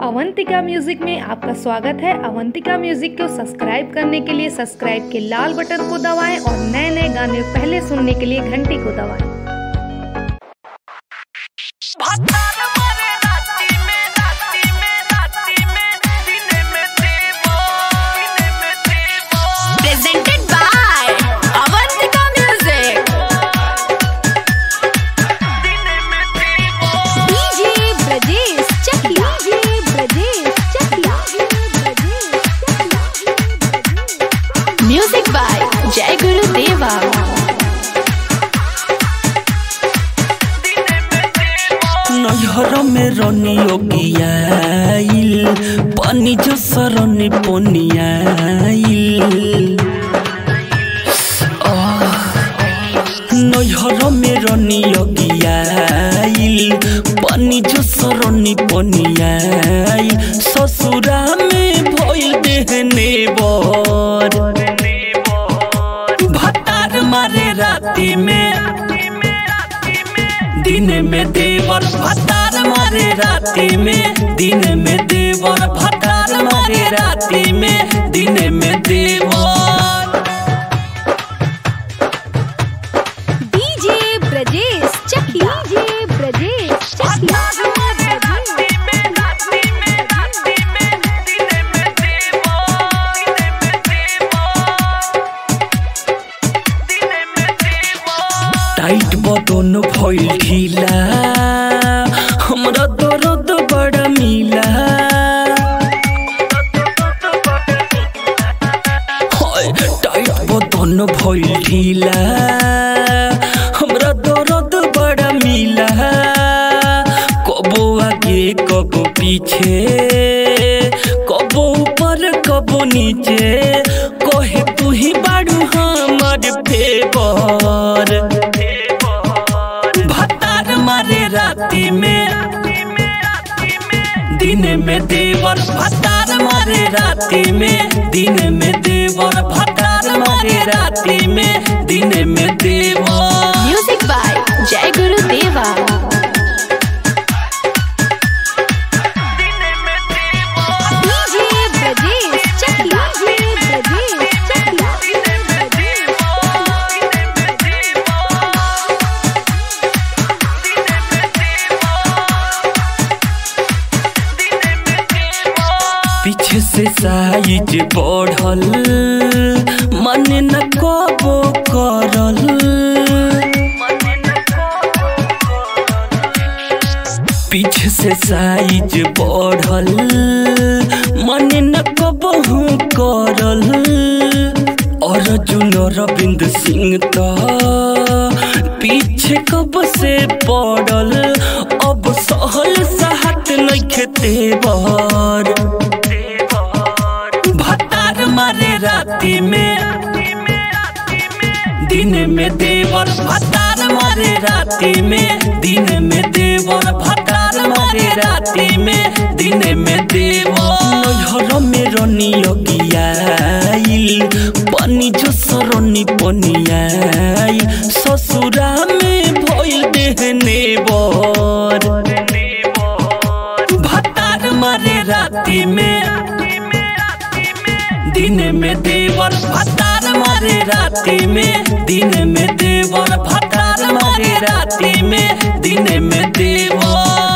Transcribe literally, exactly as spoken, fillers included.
Avantika music में आपका स्वागत है। अवंतिका म्यूजिक को सब्सक्राइब करने के लिए सब्सक्राइब के लाल बटन को दबाएं और नए नए गाने पहले सुनने के लिए घंटी को दबाएं। म्यूजिक बाय जय गुरुदेवा। नैहर में रनियो गियाइल पानी जो सरनी पोनियाइल। नैहर में रनियो गियाइल पानी जो सरनी पोनियाइल। ससुरा में भइल देहने बर भतार मारे राती में दिन में देवर भतार मारे राती में दिन में देवर भतार मारे राती में दिन में देवर। DJ Brajesh Chakiya DJ Brajesh Chakiya. Tight बदन भइल ढीला हमरा दर्द बड़ा मिला। टाइट बदन भइल ढीला हमरा दर्द बड़ा मिला। कबो आगे कबो पीछे कबो ऊपर कबो नीचे कहे तू ही बाड़ू हमर फेवर। मारे राती में दिन में देवर भतार मारे राती में दिन में देवर भतार मारे राती में दिन में देवर। म्यूजिक बाय जय गुरुदेवा। पीछे से साइज बढ़ल मन न कबो करल। पीछे से साइज बढ़ल मन न कबो करल। अर्जुन रविंद्र सिंह तो पीछे कब से पड़ल। अब सहल सहत नइखे तेवर भतार मारे राती में दिन में देवर भतार मारे राती में दिन में देवर भतार मारे राती में दिन में देवर। नैहर में रनियो गियाइल पानी जो सरनी पोनियाइल। ससुरा में भइल देहने बर भतार मारे राती में दिन में देवर भतार मारे राती में दिन में देवर भतार मारे राती में दिन में देवर।